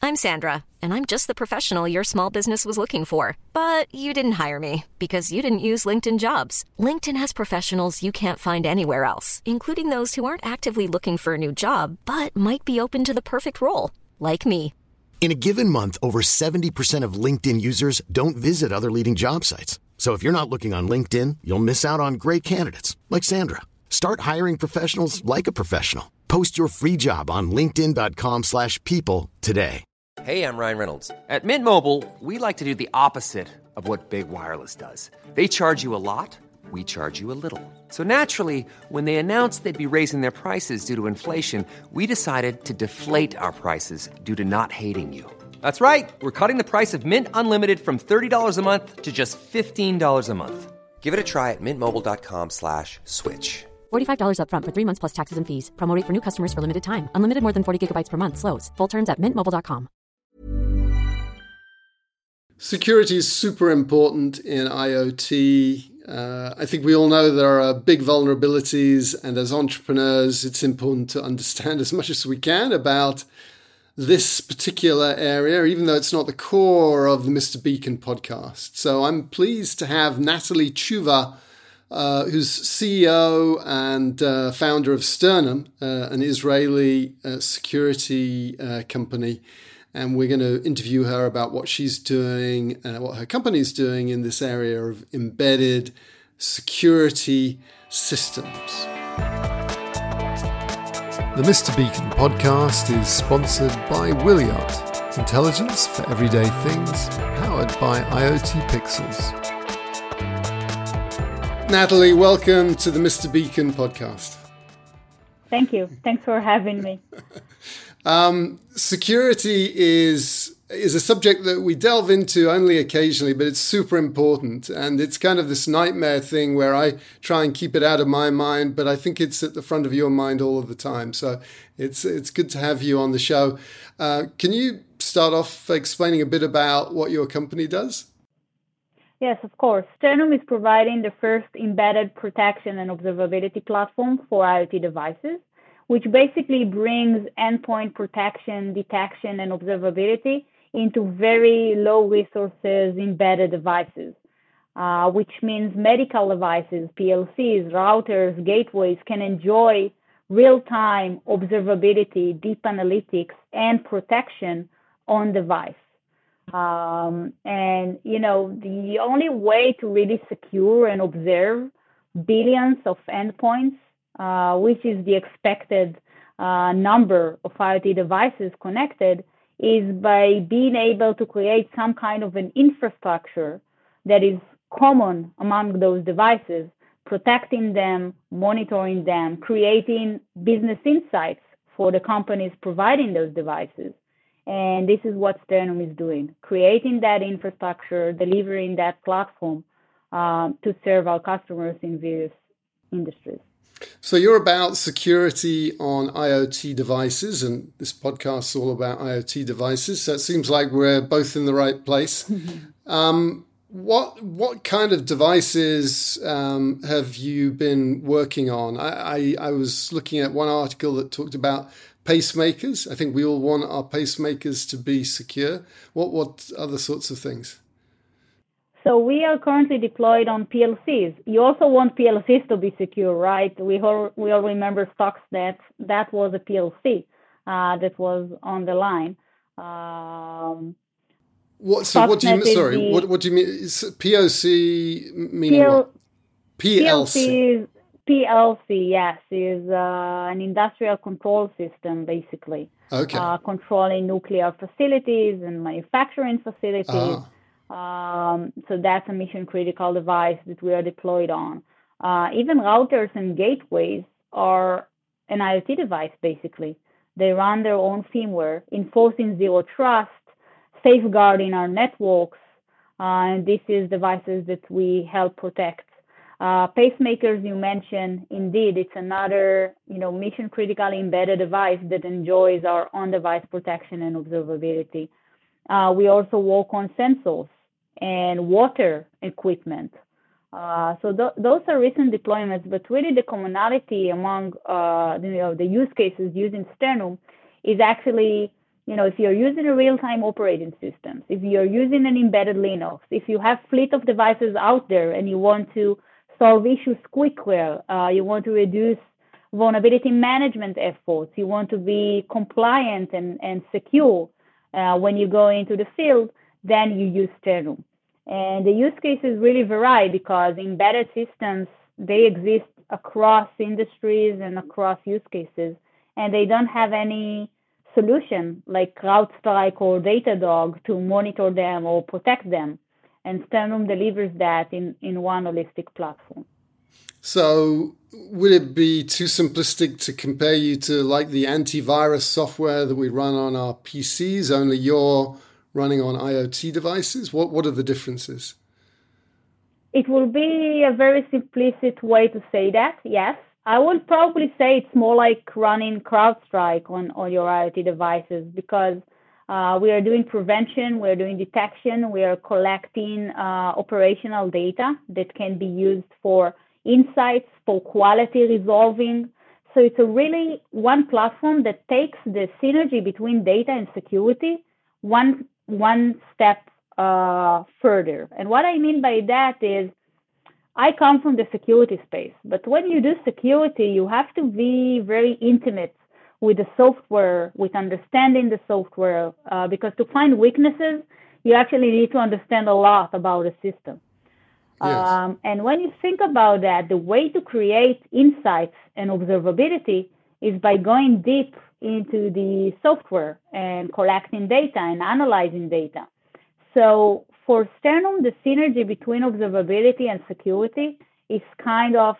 I'm Sandra, and I'm just the professional your small business was looking for. But you didn't hire me because you didn't use LinkedIn Jobs. LinkedIn has professionals you can't find anywhere else, including those who aren't actively looking for a new job, but might be open to the perfect role, like me. In a given month, over 70% of LinkedIn users don't visit other leading job sites. So if you're not looking on LinkedIn, you'll miss out on great candidates like Sandra. Start hiring professionals like a professional. Post your free job on linkedin.com/people today. Hey, I'm Ryan Reynolds. At Mint Mobile, we like to do the opposite of what Big Wireless does. They charge you a lot, we charge you a little. So naturally, when they announced they'd be raising their prices due to inflation, we decided to deflate our prices due to not hating you. That's right. We're cutting the price of Mint Unlimited from $30 a month to just $15 a month. Give it a try at mintmobile.com/switch. $45 up front for 3 months plus taxes and fees. Promo rate for new customers for limited time. Unlimited more than 40 gigabytes per month. Slows full terms at mintmobile.com. Security is super important in IoT. I think we all know there are big vulnerabilities, and as entrepreneurs, it's important to understand as much as we can about this particular area, even though it's not the core of the Mr. Beacon podcast. So I'm pleased to have Natalie Tשובה, who's CEO and founder of Sternum, an Israeli security company. And we're going to interview her about what she's doing, what her company's doing in this area of embedded security systems. The Mr. Beacon podcast is sponsored by Wiliot, intelligence for everyday things, powered by IoT Pixels. Natalie, welcome to the Mr. Beacon podcast. Thank you. Thanks for having me. Security is a subject that we delve into only occasionally, but it's super important. And it's kind of this nightmare thing where I try and keep it out of my mind, but I think it's at the front of your mind all of the time. So it's good to have you on the show. Can you start off explaining a bit about what your company does? Yes, of course. Sternum is providing the first embedded protection and observability platform for IoT devices, which basically brings endpoint protection, detection, and observability into very low resources embedded devices, which means medical devices, PLCs, routers, gateways can enjoy real-time observability, deep analytics, and protection on device. And, you know, the only way to really secure and observe billions of endpoints, which is the expected number of IoT devices connected, is by being able to create some kind of an infrastructure that is common among those devices, protecting them, monitoring them, creating business insights for the companies providing those devices. And this is what Sternum is doing, creating that infrastructure, delivering that platform to serve our customers in various industries. So you're about security on IoT devices, and this podcast is all about IoT devices. So it seems like we're both in the right place. What kind of devices have you been working on? I was looking at one article that talked about pacemakers. I think we all want our pacemakers to be secure. What other sorts of things? So we are currently deployed on PLCs. You also want PLCs to be secure, right? We all remember Stuxnet. That was a PLC that was on the line. What do you mean? Is POC meaning what? PLC. PLC, yes, is an industrial control system, basically. Okay. Controlling nuclear facilities and manufacturing facilities. So that's a mission critical device that we are deployed on. Even routers and gateways are an IoT device, basically. They run their own firmware, enforcing zero trust, safeguarding our networks, and this is devices that we help protect. Pacemakers you mentioned, indeed, it's another mission critical embedded device that enjoys our on-device protection and observability. We also work on sensors and water equipment. So those are recent deployments, but really the commonality among the use cases using Sternum is actually if you're using a real-time operating system, if you're using an embedded Linux, if you have fleet of devices out there and you want to solve issues quickly, you want to reduce vulnerability management efforts, you want to be compliant and secure when you go into the field, then you use Sternum. And the use cases really vary because embedded systems, they exist across industries and across use cases, and they don't have any solution like CrowdStrike or Datadog to monitor them or protect them. And Sternum delivers that in one holistic platform. So would it be too simplistic to compare you to like the antivirus software that we run on our PCs, only you're running on IoT devices? What are the differences? It will be a very simplistic way to say that, yes. I would probably say it's more like running CrowdStrike on your IoT devices because we are doing prevention, we're doing detection, we are collecting operational data that can be used for insights, for quality resolving. So it's a really one platform that takes the synergy between data and security one step further. And what I mean by that is I come from the security space, but when you do security, you have to be very intimate with the software, with understanding the software, because to find weaknesses, you actually need to understand a lot about the system. Yes. And when you think about that, the way to create insights and observability is by going deep into the software and collecting data and analyzing data. So for Sternum, the synergy between observability and security is kind of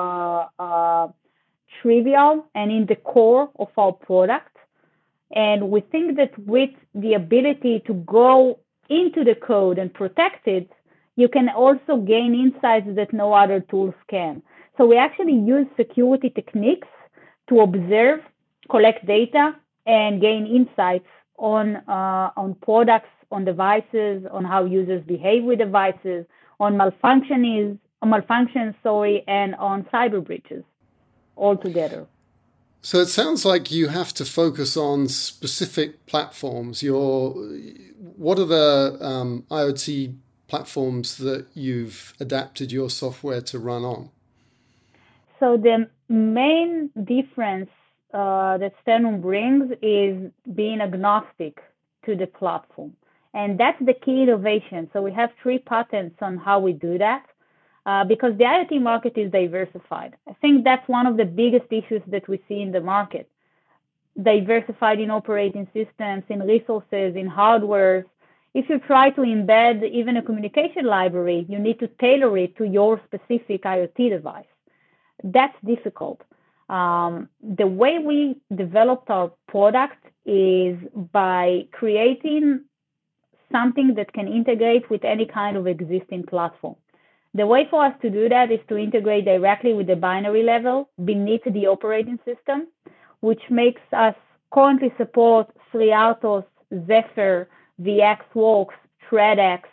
trivial and in the core of our product. And we think that with the ability to go into the code and protect it, you can also gain insights that no other tools can. So we actually use security techniques to observe, collect data, and gain insights on products, on devices, on how users behave with devices, on malfunctions, and on cyber breaches altogether. So it sounds like you have to focus on specific platforms. What are the IoT platforms that you've adapted your software to run on? So the main difference that Sternum brings is being agnostic to the platform. And that's the key innovation. So we have 3 patents on how we do that because the IoT market is diversified. I think that's one of the biggest issues that we see in the market. Diversified in operating systems, in resources, in hardware. If you try to embed even a communication library, you need to tailor it to your specific IoT device. That's difficult. The way we developed our product is by creating something that can integrate with any kind of existing platform. The way for us to do that is to integrate directly with the binary level beneath the operating system, which makes us currently support FreeRTOS, Zephyr, VxWorks, ThreadX,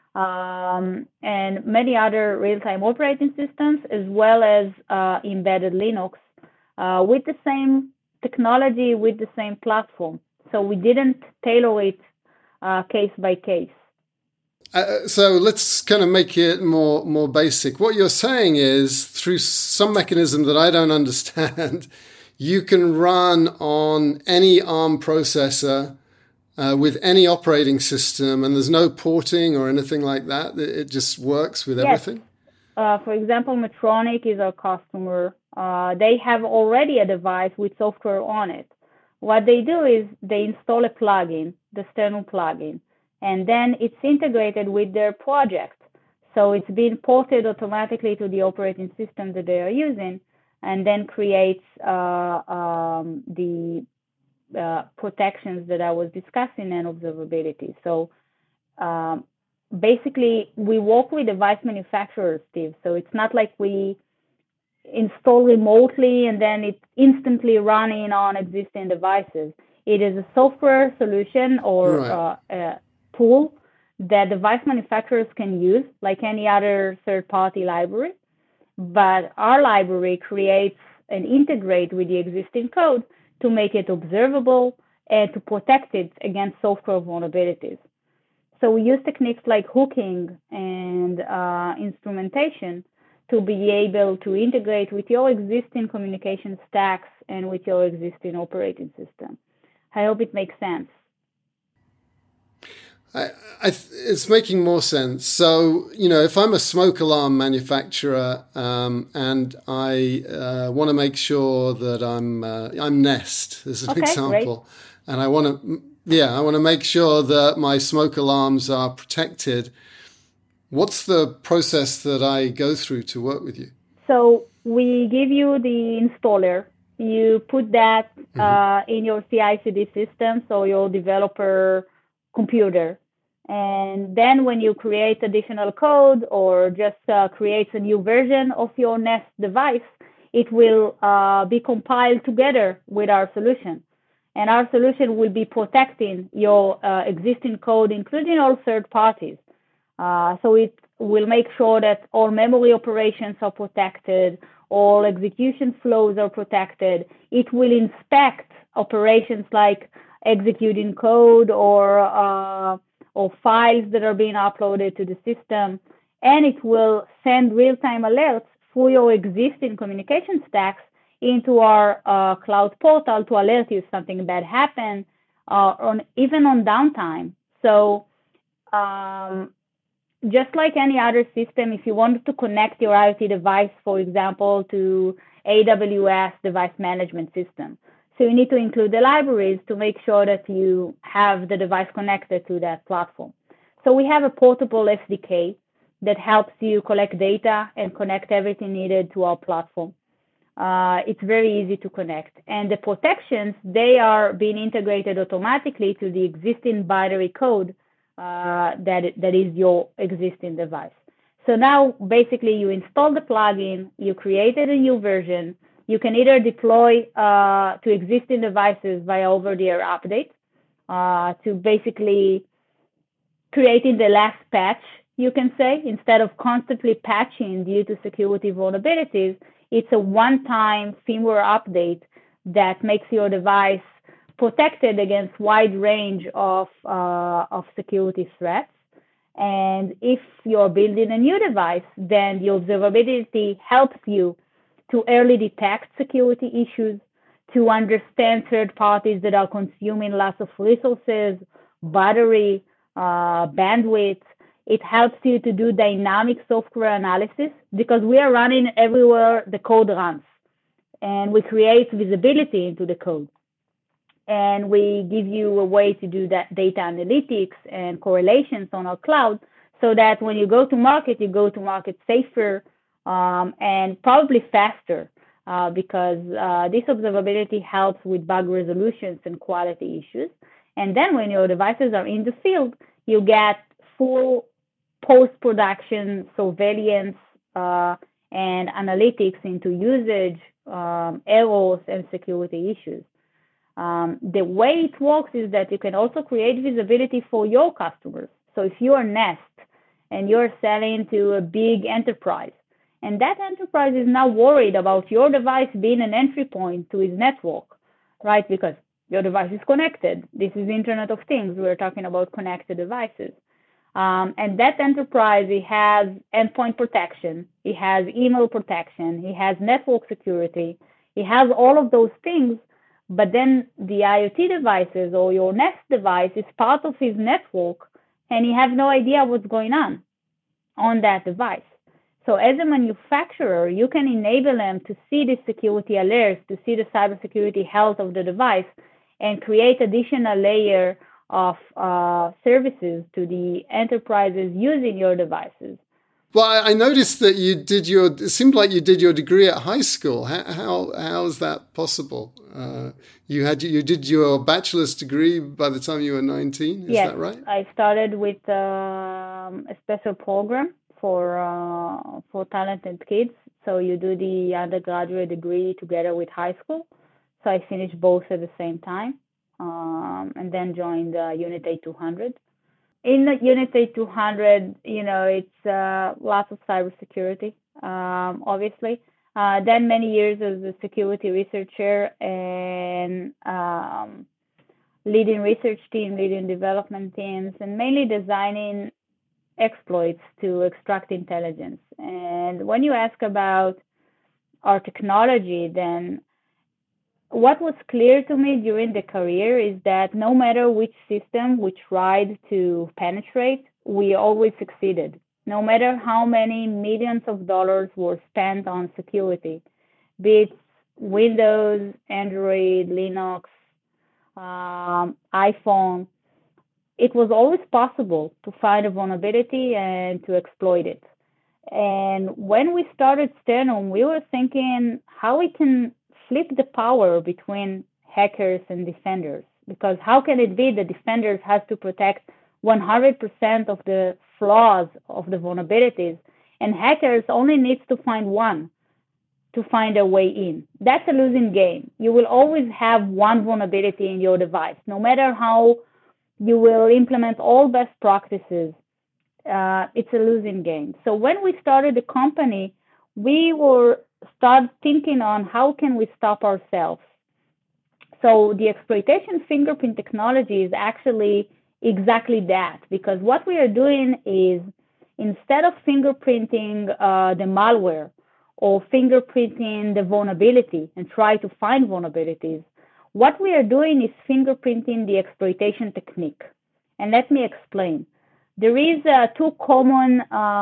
and many other real-time operating systems, as well as embedded Linux with the same technology, with the same platform. So we didn't tailor it case by case. So let's kind of make it more basic. What you're saying is, through some mechanism that I don't understand, you can run on any ARM processor with any operating system, and there's no porting or anything like that. It just works with everything? For example, Medtronic is our customer. They have already a device with software on it. What they do is they install a plugin, the Sternum plugin, and then it's integrated with their project. So it's being ported automatically to the operating system that they are using, and then creates the protections that I was discussing and observability. So basically, we work with device manufacturers, Steve. So it's not like we install remotely and then it's instantly running on existing devices. It is a software solution or a tool that device manufacturers can use like any other third-party library. But our library creates and integrates with the existing code to make it observable and to protect it against software vulnerabilities. So we use techniques like hooking and instrumentation to be able to integrate with your existing communication stacks and with your existing operating system. I hope it makes sense. It's making more sense. So, if I'm a smoke alarm manufacturer and I want to make sure that I'm Nest as an example, great. And I want to make sure that my smoke alarms are protected. What's the process that I go through to work with you? So we give you the installer. You put that in your CI/CD system, so your developer computer. And then when you create additional code or just create a new version of your Nest device, it will be compiled together with our solution. And our solution will be protecting your existing code, including all third parties. So it will make sure that all memory operations are protected, all execution flows are protected. It will inspect operations like executing code or files that are being uploaded to the system, and it will send real-time alerts through your existing communication stacks into our cloud portal to alert you if something bad happened, even on downtime. So just like any other system, if you wanted to connect your IoT device, for example, to AWS device management system, so you need to include the libraries to make sure that you have the device connected to that platform. So we have a portable SDK that helps you collect data and connect everything needed to our platform. It's very easy to connect. And the protections, they are being integrated automatically to the existing binary code that is your existing device. So now basically you install the plugin, you created a new version, you can either deploy to existing devices via over-the-air update to basically creating the last patch, you can say, instead of constantly patching due to security vulnerabilities. It's a one-time firmware update that makes your device protected against wide range of security threats. And if you're building a new device, then the observability helps you to early detect security issues, to understand third parties that are consuming lots of resources, battery, bandwidth. It helps you to do dynamic software analysis because we are running everywhere the code runs, and we create visibility into the code. And we give you a way to do that data analytics and correlations on our cloud so that when you go to market safer and probably faster because this observability helps with bug resolutions and quality issues. And then when your devices are in the field, you get full post-production surveillance and analytics into usage, errors, and security issues. The way it works is that you can also create visibility for your customers. So if you're Nest and you're selling to a big enterprise, and that enterprise is now worried about your device being an entry point to his network, right? Because your device is connected. This is the Internet of Things. We're talking about connected devices. And that enterprise, it has endpoint protection. It has email protection. It has network security. It has all of those things. But then the IoT devices or your Nest device is part of his network, and he has no idea what's going on that device. So as a manufacturer, you can enable them to see the security alerts, to see the cybersecurity health of the device, and create additional layer of services to the enterprises using your devices. Well, I noticed that it seemed like you did your degree at high school. How is that possible? You did your bachelor's degree by the time you were 19, is that right? I started with a special program for talented kids. So you do the undergraduate degree together with high school. So I finished both at the same time and then joined Unit 8200. In the Unit 8200, it's lots of cybersecurity, obviously. Then many years as a security researcher and leading research team, leading development teams, and mainly designing exploits to extract intelligence. And when you ask about our technology, then what was clear to me during the career is that no matter which system we tried to penetrate, we always succeeded. No matter how many millions of dollars were spent on security, be it Windows, Android, Linux, iPhone, it was always possible to find a vulnerability and to exploit it. And when we started Sternum, we were thinking how we can flip the power between hackers and defenders. Because how can it be that defenders have to protect 100% of the flaws of the vulnerabilities, and hackers only needs to find one to find a way in? That's a losing game. You will always have one vulnerability in your device, no matter how you will implement all best practices. It's a losing game. So when we started the company, we were start thinking on how can we stop ourselves. So the exploitation fingerprint technology is actually exactly that, because what we are doing is instead of fingerprinting the malware or fingerprinting the vulnerability and try to find vulnerabilities, what we are doing is fingerprinting the exploitation technique. And let me explain. There is two common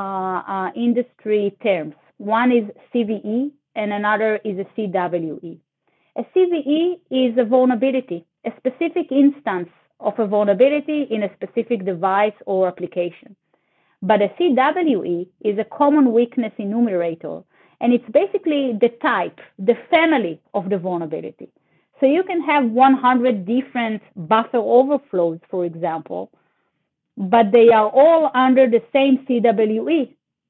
industry terms. One is CVE and another is a CWE. A CVE is a vulnerability, a specific instance of a vulnerability in a specific device or application. But a CWE is a common weakness enumerator, and it's basically the type, the family of the vulnerability. So you can have 100 different buffer overflows, for example, but they are all under the same CWE,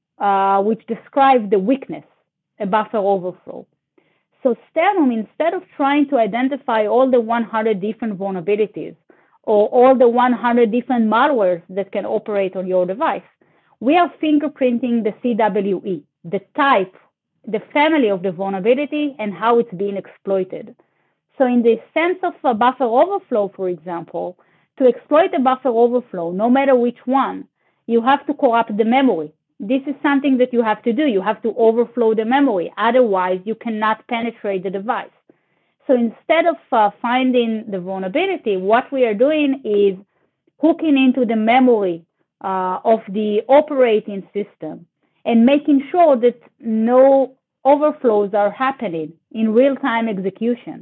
which describes the weakness, a buffer overflow. So Sternum, instead of trying to identify all the 100 different vulnerabilities or all the 100 different malwares that can operate on your device, we are fingerprinting the CWE, the type, the family of the vulnerability, and how it's being exploited. So in the sense of a buffer overflow, for example, to exploit a buffer overflow, no matter which one, you have to corrupt the memory. This is something that you have to do. You have to overflow the memory. Otherwise, you cannot penetrate the device. So instead of finding the vulnerability, what we are doing is hooking into the memory of the operating system and making sure that no overflows are happening in real-time execution.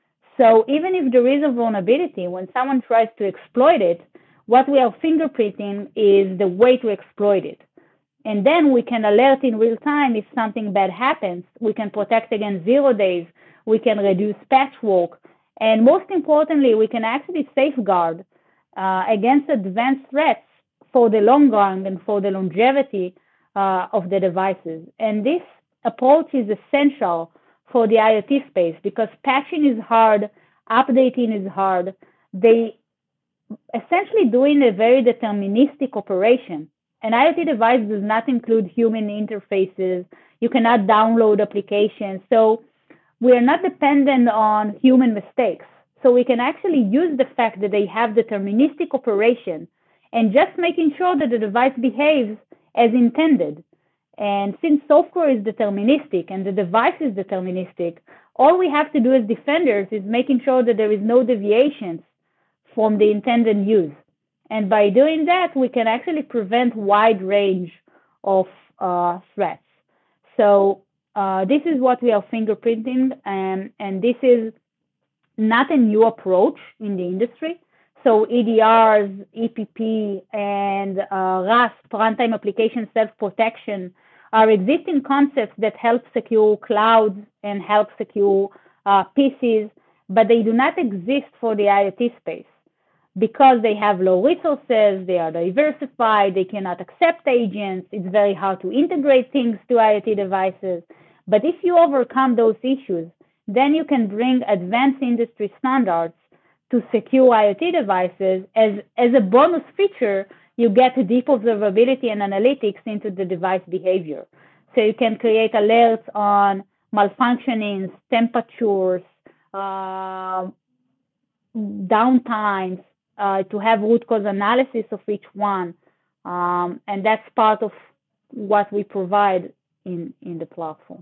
So even if there is a vulnerability, when someone tries to exploit it, what we are fingerprinting is the way to exploit it. And then we can alert in real time if something bad happens. We can protect against 0 days. We can reduce patchwork. And most importantly, we can actually safeguard against advanced threats for the long run and for the longevity of the devices. And this approach is essential for the IoT space because patching is hard, updating is hard. They essentially doing a very deterministic operation. An IoT device does not include human interfaces. You cannot download applications. So we are not dependent on human mistakes. So we can actually use the fact that they have deterministic operation and just making sure that the device behaves as intended. And since software is deterministic and the device is deterministic, all we have to do as defenders is making sure that there is no deviations from the intended use. And by doing that, we can actually prevent wide range of threats. So this is what we are fingerprinting, and this is not a new approach in the industry. So EDRs, EPP, and RASP, runtime application self-protection, are existing concepts that help secure clouds and help secure PCs, but they do not exist for the IoT space. Because they have low resources, they are diversified, they cannot accept agents, it's very hard to integrate things to IoT devices. But if you overcome those issues, then you can bring advanced industry standards to secure IoT devices. As a bonus feature, you get deep observability and analytics into the device behavior. So you can create alerts on malfunctionings, temperatures, downtimes to have root cause analysis of each one. And that's part of what we provide in the platform.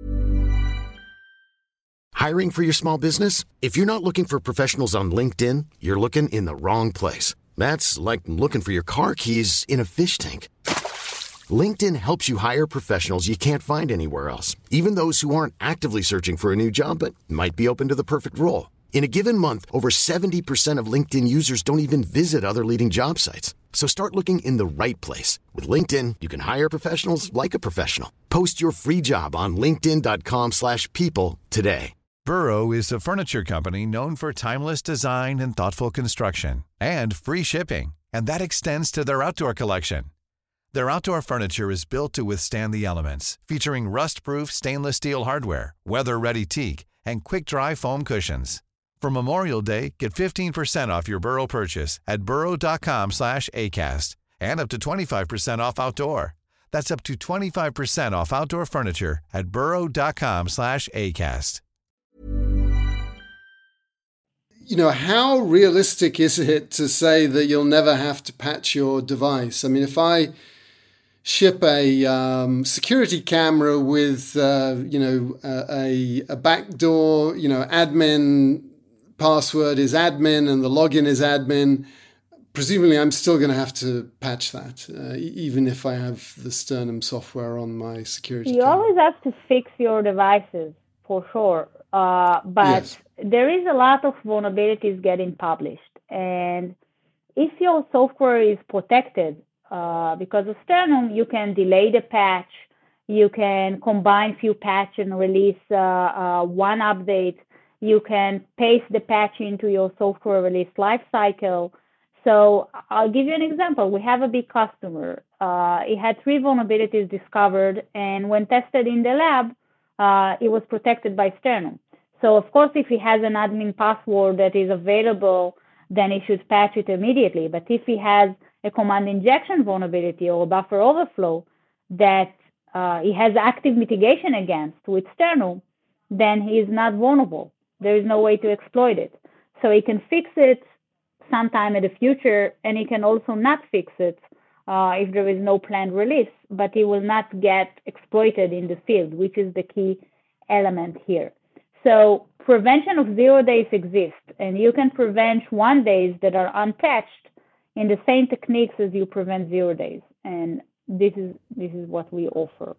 Hiring for your small business? If you're not looking for professionals on LinkedIn, you're looking in the wrong place. That's like looking for your car keys in a fish tank. LinkedIn helps you hire professionals you can't find anywhere else, even those who aren't actively searching for a new job but might be open to the perfect role. In a given month, over 70% of LinkedIn users don't even visit other leading job sites. So start looking in the right place. With LinkedIn, you can hire professionals like a professional. Post your free job on linkedin.com/people today. Burrow is a furniture company known for timeless design and thoughtful construction and free shipping, and that extends to their outdoor collection. Their outdoor furniture is built to withstand the elements, featuring rust-proof stainless steel hardware, weather-ready teak, and quick-dry foam cushions. For Memorial Day, get 15% off your Burrow purchase at burrow.com/acast and up to 25% off outdoor. That's up to 25% off outdoor furniture at burrow.com/acast. How realistic is it to say that you'll never have to patch your device? I mean, if I ship a security camera with, a backdoor, admin password is admin and the login is admin, presumably I'm still going to have to patch that, even if I have the Sternum software on my security camera. You always have to fix your devices, for sure. But yes, there is a lot of vulnerabilities getting published. And if your software is protected, because of Sternum, you can delay the patch, you can combine few patch and release one update, you can paste the patch into your software release lifecycle. So I'll give you an example. We have a big customer. It had 3 vulnerabilities discovered, and when tested in the lab, it was protected by Sternum. So of course, if he has an admin password that is available, then he should patch it immediately. But if he has a command injection vulnerability or a buffer overflow that he has active mitigation against with Sternum, then he is not vulnerable. There is no way to exploit it. So he can fix it sometime in the future, and he can also not fix it if there is no planned release, but it will not get exploited in the field, which is the key element here. So prevention of 0 days exists, and you can prevent 1 days that are unpatched in the same techniques as you prevent 0 days. And this is what we offer.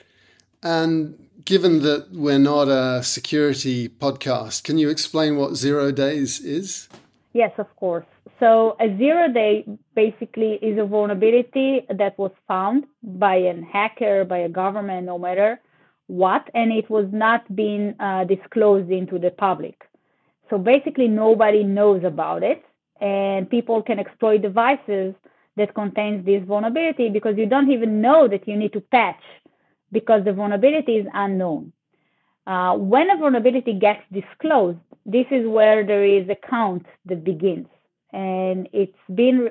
And given that we're not a security podcast, can you explain what 0 days is? Yes, of course. So a 0 day basically is a vulnerability that was found by a hacker, by a government, no matter what, and it was not being disclosed into the public. So basically nobody knows about it, and people can exploit devices that contains this vulnerability because you don't even know that you need to patch because the vulnerability is unknown. When a vulnerability gets disclosed, this is where there is a count that begins. And it's been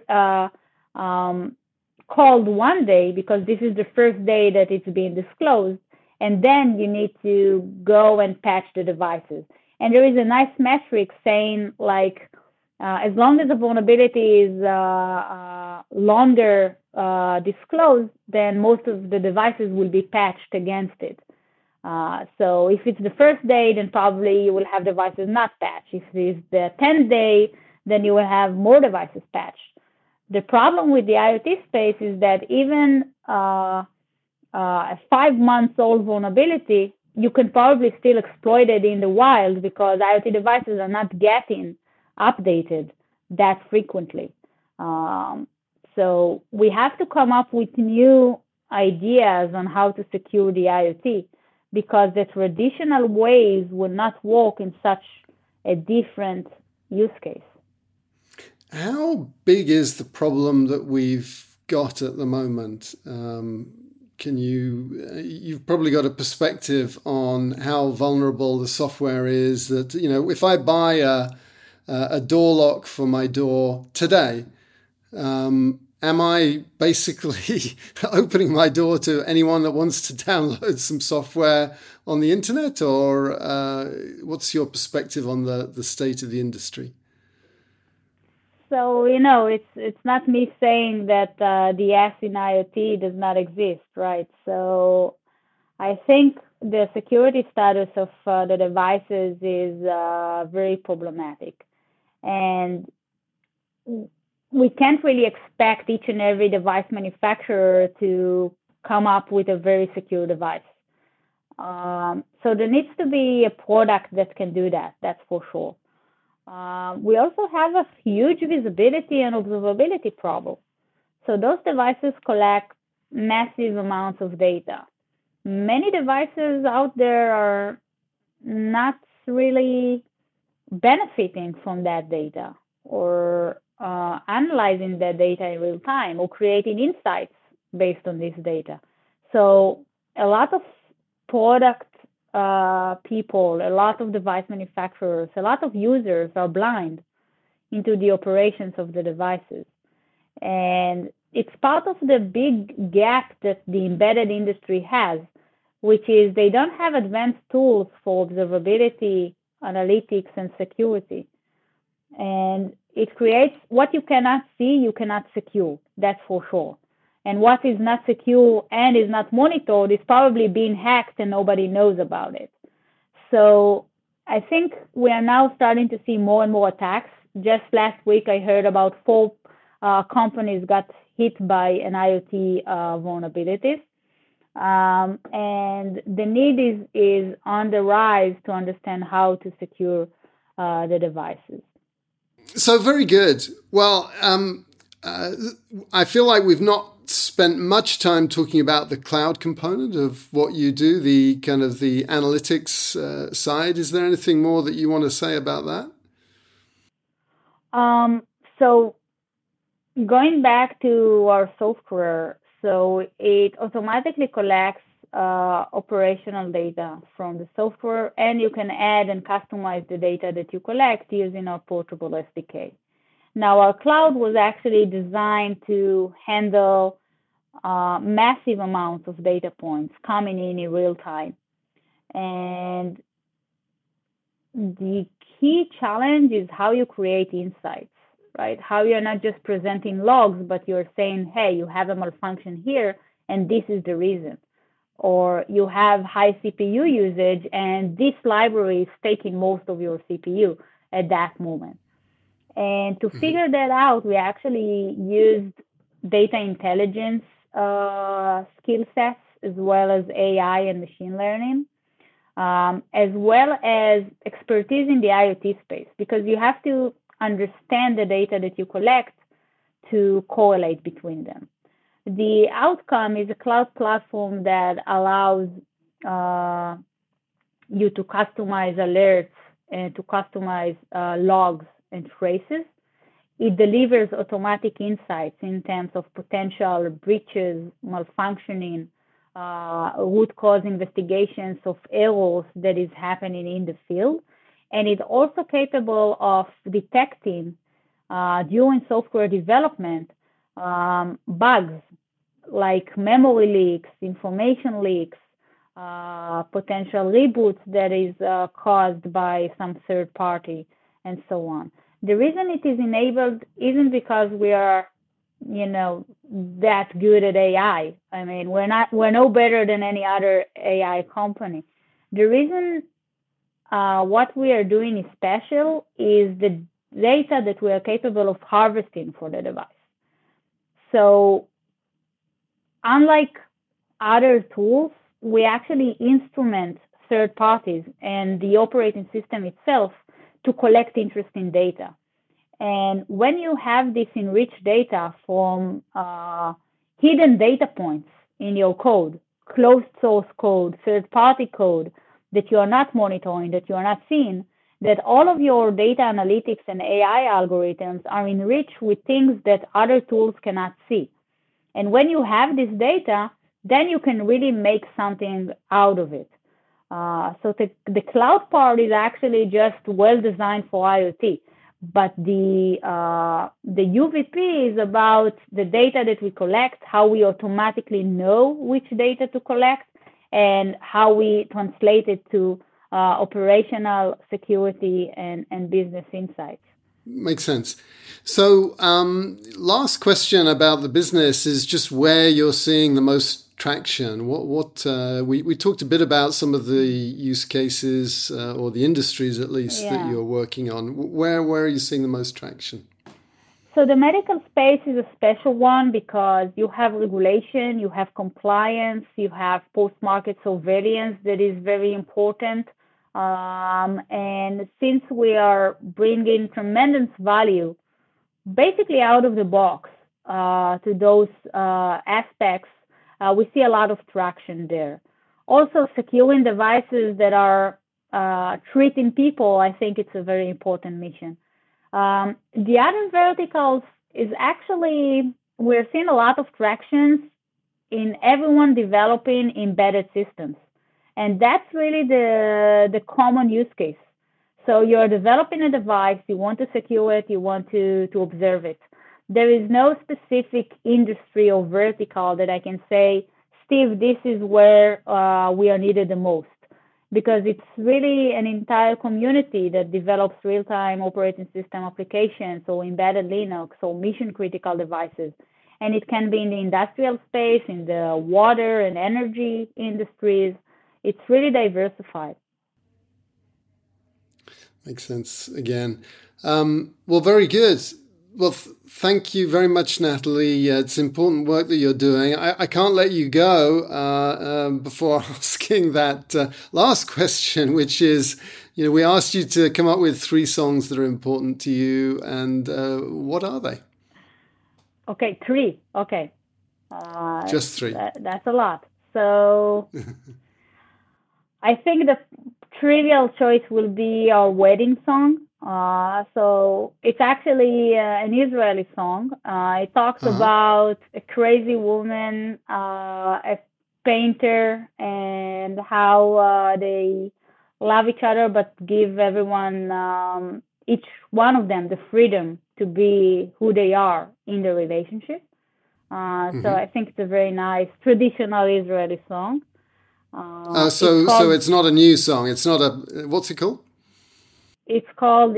called 1 day because this is the first day that it's being disclosed. And then you need to go and patch the devices. And there is a nice metric saying, like, as long as the vulnerability is longer disclosed, then most of the devices will be patched against it. So if it's the first day, then probably you will have devices not patched. If it's the 10th day, then you will have more devices patched. The problem with the IoT space is that even a 5-month-old vulnerability, you can probably still exploit it in the wild because IoT devices are not getting updated that frequently. So we have to come up with new ideas on how to secure the IoT because the traditional ways will not work in such a different use case. How big is the problem that we've got at the moment? You've probably got a perspective on how vulnerable the software is that, if I buy a door lock for my door today, am I basically opening my door to anyone that wants to download some software on the internet, or what's your perspective on the state of the industry? So, it's not me saying that the S in IoT does not exist, right? So I think the security status of the devices is very problematic. And we can't really expect each and every device manufacturer to come up with a very secure device. So there needs to be a product that can do that, that's for sure. We also have a huge visibility and observability problem. So those devices collect massive amounts of data. Many devices out there are not really benefiting from that data or analyzing that data in real time or creating insights based on this data. So a lot of product people, a lot of device manufacturers, a lot of users are blind into the operations of the devices. And it's part of the big gap that the embedded industry has, which is they don't have advanced tools for observability, analytics, and security. And it creates what you cannot see, you cannot secure, that's for sure. And what is not secure and is not monitored is probably being hacked and nobody knows about it. So I think we are now starting to see more and more attacks. Just last week, I heard about 4 companies got hit by an IoT vulnerabilities. And the need is on the rise to understand how to secure the devices. So very good. Well, I feel like we've not spent much time talking about the cloud component of what you do, the kind of the analytics side. Is there anything more that you want to say about that? So going back to our software, so it automatically collects operational data from the software, and you can add and customize the data that you collect using our portable SDK. Now, our cloud was actually designed to handle massive amounts of data points coming in real time. And the key challenge is how you create insights, right? How you're not just presenting logs, but you're saying, hey, you have a malfunction here, and this is the reason. Or you have high CPU usage, and this library is taking most of your CPU at that moment. And to figure that out, we actually used data intelligence skill sets, as well as AI and machine learning, as well as expertise in the IoT space, because you have to understand the data that you collect to correlate between them. The outcome is a cloud platform that allows you to customize alerts and to customize logs and traces. It delivers automatic insights in terms of potential breaches, malfunctioning, root cause investigations of errors that is happening in the field. And it's also capable of detecting during software development bugs like memory leaks, information leaks, potential reboots that is caused by some third party, and so on. The reason it is enabled isn't because we are, that good at AI. I mean, we're no better than any other AI company. The reason what we are doing is special is the data that we are capable of harvesting for the device. So unlike other tools, we actually instrument third parties and the operating system itself to collect interesting data. And when you have this enriched data from hidden data points in your code, closed source code, third-party code that you are not monitoring, that you are not seeing, that all of your data analytics and AI algorithms are enriched with things that other tools cannot see. And when you have this data, then you can really make something out of it. So the cloud part is actually just well designed for IoT, but the UVP is about the data that we collect, how we automatically know which data to collect, and how we translate it to operational security and business insights. Makes sense. So, last question about the business is just where you're seeing the most traction. We talked a bit about some of the use cases or the industries at least that you're working on. Where are you seeing the most traction? So the medical space is a special one because you have regulation, you have compliance, you have post-market surveillance that is very important. And since we are bringing tremendous value, basically out of the box to those aspects, we see a lot of traction there. Also, securing devices that are treating people, I think it's a very important mission. The other verticals is actually, we're seeing a lot of tractions in everyone developing embedded systems. And that's really the common use case. So you're developing a device, you want to secure it, you want to observe it. There is no specific industry or vertical that I can say, Steve, this is where we are needed the most. Because it's really an entire community that develops real-time operating system applications or embedded Linux or mission-critical devices. And it can be in the industrial space, in the water and energy industries. It's really diversified. Makes sense again. Well, very good. Well, thank you very much, Natalie. It's important work that you're doing. I can't let you go before asking that last question, which is, we asked you to come up with 3 songs that are important to you, and what are they? Okay, 3. Okay. Just 3. That's a lot. So I think the trivial choice will be our wedding song. So it's actually an Israeli song. It talks about a crazy woman, a painter, and how they love each other, but give everyone, each one of them, the freedom to be who they are in the relationship. So I think it's a very nice traditional Israeli song. So it's not a new song. It's not what's it called? It's called,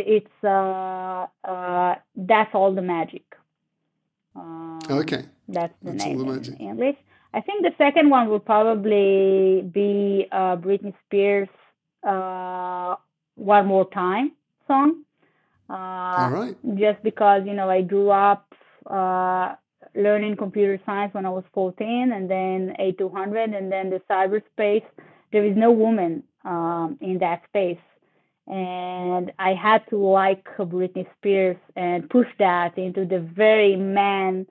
That's All the Magic. Okay. That's the name in English. I think the second one will probably be Britney Spears' One More Time song. All right. Just because, I grew up learning computer science when I was 14, and then A200, and then the cyberspace. There is no woman in that space. And I had to like Britney Spears and push that into the very man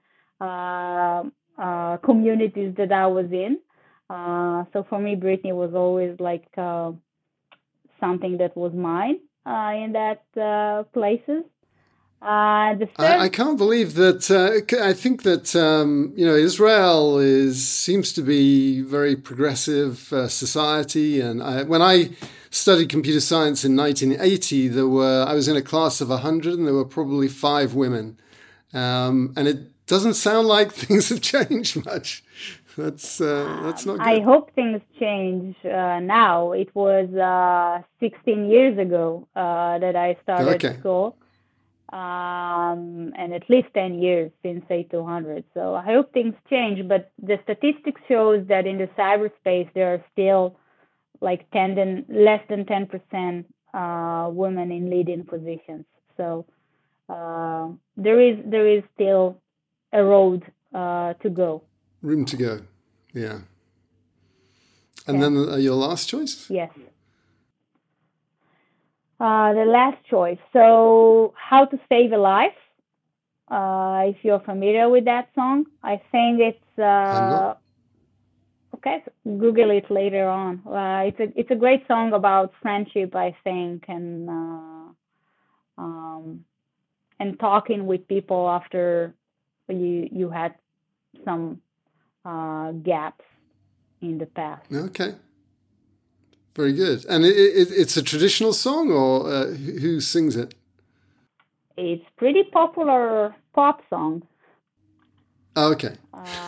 communities that I was in. So for me, Britney was always like something that was mine in that places. I can't believe that. I think that Israel seems to be very progressive society, and when I studied computer science in 1980, I was in a class of 100, and there were probably 5 women, and it doesn't sound like things have changed much. That's not good. I hope things change now. It was 16 years ago that I started school. And at least 10 years since A200. So I hope things change, but the statistics shows that in the cyberspace, there are still like less than 10% women in leading positions. So there is still a road to go. Room to go, yeah. And then your last choice? Yes. The last choice. So, How to Save a Life. If you're familiar with that song, I think it's okay. So Google it later on. It's a great song about friendship, I think, and talking with people after you had some gaps in the past. Okay. Very good. And it's a traditional song, or who sings it? It's pretty popular pop song. Oh, okay.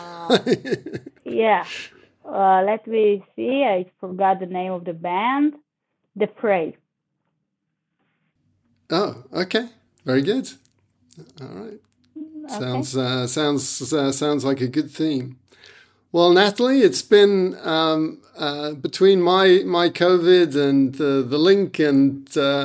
Yeah. Let me see. I forgot the name of the band. The Prey. Oh, okay. Very good. All right. Okay. Sounds like a good theme. Well, Natalie, it's been between my COVID and the link and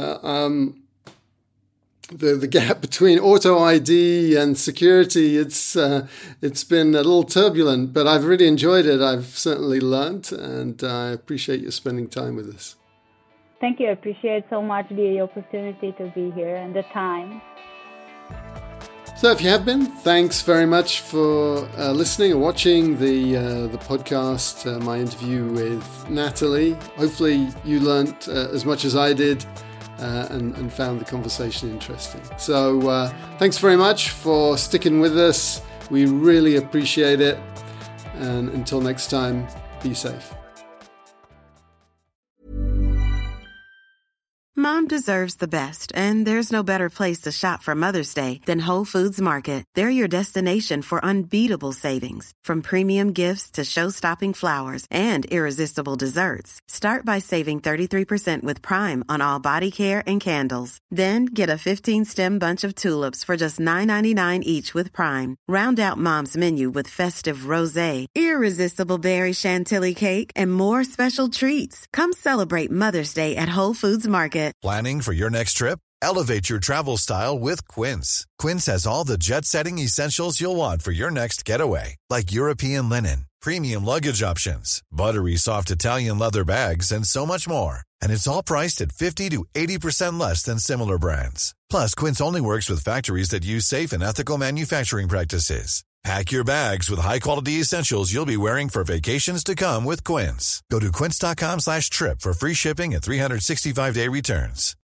the gap between auto ID and security. It's been a little turbulent, but I've really enjoyed it. I've certainly learned, and I appreciate you spending time with us. Thank you. I appreciate so much the opportunity to be here and the time. So if you have been, thanks very much for listening and watching the podcast, my interview with Natalie. Hopefully you learned as much as I did and found the conversation interesting. So thanks very much for sticking with us. We really appreciate it. And until next time, be safe. Mom deserves the best, and there's no better place to shop for Mother's Day than Whole Foods Market. They're your destination for unbeatable savings, from premium gifts to show-stopping flowers and irresistible desserts. Start by saving 33% with Prime on all body care and candles. Then get a 15-stem bunch of tulips for just $9.99 each with Prime. Round out Mom's menu with festive rosé, irresistible berry chantilly cake, and more special treats. Come celebrate Mother's Day at Whole Foods Market. Planning for your next trip? Elevate your travel style with Quince. Quince has all the jet-setting essentials you'll want for your next getaway, like European linen, premium luggage options, buttery soft Italian leather bags, and so much more. And it's all priced at 50 to 80% less than similar brands. Plus, Quince only works with factories that use safe and ethical manufacturing practices. Pack your bags with high-quality essentials you'll be wearing for vacations to come with Quince. Go to quince.com/trip for free shipping and 365-day returns.